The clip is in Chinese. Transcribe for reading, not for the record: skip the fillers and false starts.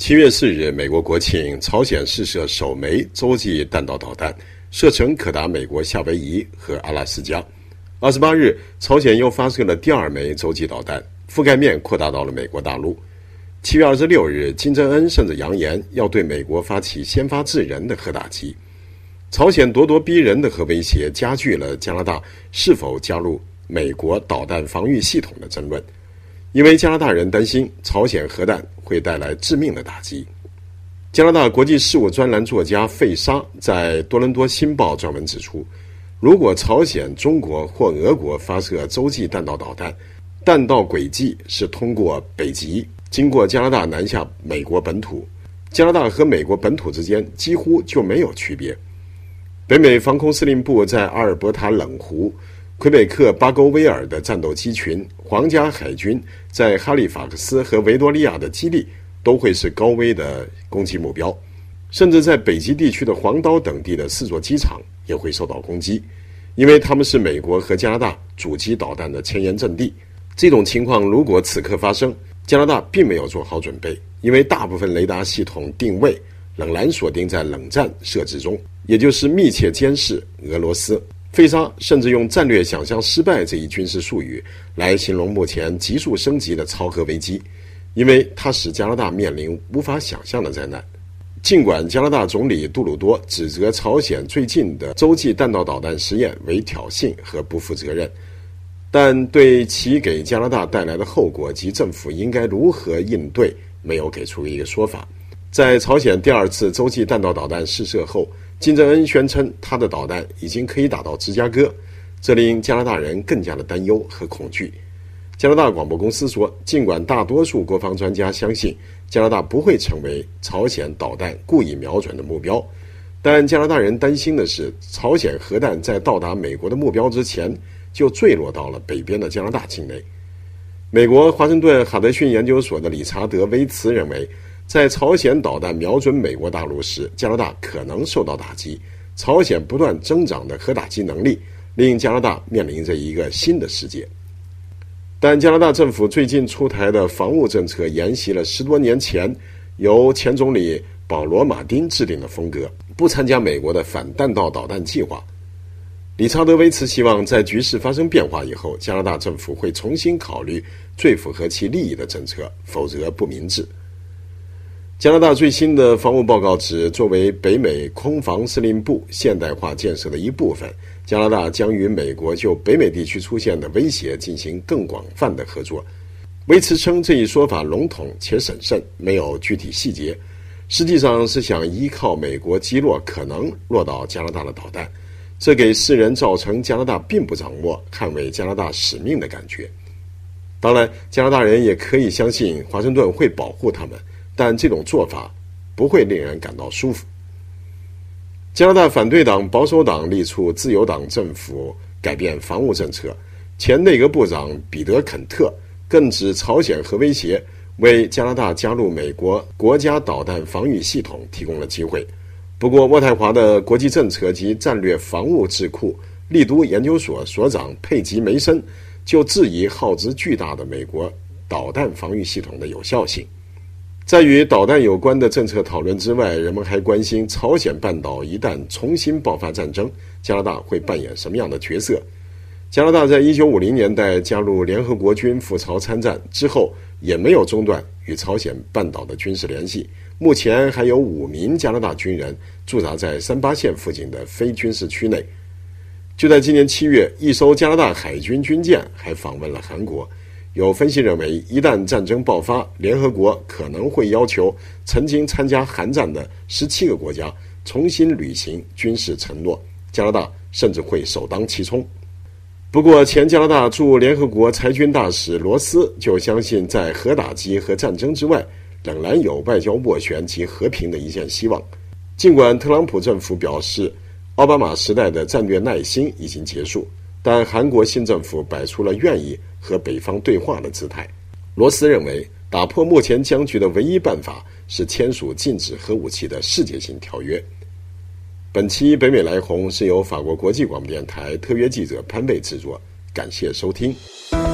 7月4日，美国国庆，朝鲜试射首枚洲际弹道导弹，射程可达美国夏威夷和阿拉斯加。28日，朝鲜又发射了第二枚洲际导弹，覆盖面扩大到了美国大陆。7月26日，金正恩甚至扬言要对美国发起先发制人的核打击。朝鲜咄咄逼人的核威胁加剧了加拿大是否加入美国导弹防御系统的争论，因为加拿大人担心朝鲜核弹会带来致命的打击。加拿大国际事务专栏作家费沙在多伦多新报撰文指出，如果朝鲜、中国或俄国发射洲际弹道导弹，弹道轨迹是通过北极，经过加拿大南下美国本土，加拿大和美国本土之间几乎就没有区别。北美防空司令部在阿尔伯塔冷湖、魁北克巴沟威尔的战斗机群，皇家海军在哈利法克斯和维多利亚的基地都会是高危的攻击目标，甚至在北极地区的黄岛等地的4座机场也会受到攻击，因为他们是美国和加拿大主机导弹的前沿阵地。这种情况如果此刻发生，加拿大并没有做好准备，因为大部分雷达系统定位仍然锁定在冷战设置中，也就是密切监视俄罗斯。费沙甚至用战略想象失败这一军事术语来形容目前急速升级的超核危机，因为它使加拿大面临无法想象的灾难。尽管加拿大总理杜鲁多指责朝鲜最近的洲际弹道导弹实验为挑衅和不负责任，但对其给加拿大带来的后果及政府应该如何应对没有给出一个说法。在朝鲜第二次洲际弹道导弹试射后，金正恩宣称他的导弹已经可以打到芝加哥，这令加拿大人更加的担忧和恐惧。加拿大广播公司说，尽管大多数国防专家相信加拿大不会成为朝鲜导弹故意瞄准的目标，但加拿大人担心的是，朝鲜核弹在到达美国的目标之前就坠落到了北边的加拿大境内。美国华盛顿哈德逊研究所的理查德·威茨认为，在朝鲜导弹瞄准美国大陆时，加拿大可能受到打击。朝鲜不断增长的核打击能力令加拿大面临着一个新的世界。但加拿大政府最近出台的防务政策沿袭了10多年前由前总理保罗·马丁制定的风格，不参加美国的反弹道导弹计划。理查德·威茨希望在局势发生变化以后，加拿大政府会重新考虑最符合其利益的政策，否则不明智。加拿大最新的防务报告指，作为北美空防司令部现代化建设的一部分，加拿大将与美国就北美地区出现的威胁进行更广泛的合作。威茨称这一说法笼统且审慎，没有具体细节，实际上是想依靠美国击落可能落到加拿大的导弹，这给世人造成加拿大并不掌握捍卫加拿大使命的感觉。当然，加拿大人也可以相信华盛顿会保护他们，但这种做法不会令人感到舒服。加拿大反对党保守党力促自由党政府改变防务政策，前内阁部长彼得·肯特更指朝鲜核威胁为加拿大加入美国国家导弹防御系统提供了机会。不过，渥太华的国际政策及战略防务智库利都研究所所长佩吉·梅森就质疑耗资巨大的美国导弹防御系统的有效性。在与导弹有关的政策讨论之外，人们还关心朝鲜半岛一旦重新爆发战争，加拿大会扮演什么样的角色。加拿大在1950年代加入联合国军赴朝参战之后，也没有中断与朝鲜半岛的军事联系。目前还有5名加拿大军人驻扎在38线附近的非军事区内。就在今年7月，一艘加拿大海军军舰还访问了韩国。有分析认为，一旦战争爆发，联合国可能会要求曾经参加韩战的17个国家重新履行军事承诺，加拿大甚至会首当其冲。不过，前加拿大驻联合国裁军大使罗斯就相信，在核打击和战争之外，仍然有外交斡旋及和平的一线希望。尽管特朗普政府表示奥巴马时代的战略耐心已经结束，但韩国新政府摆出了愿意和北方对话的姿态。罗斯认为，打破目前僵局的唯一办法是签署禁止核武器的世界性条约。本期北美来红是由法国国际广播电台特约记者潘贝制作，感谢收听。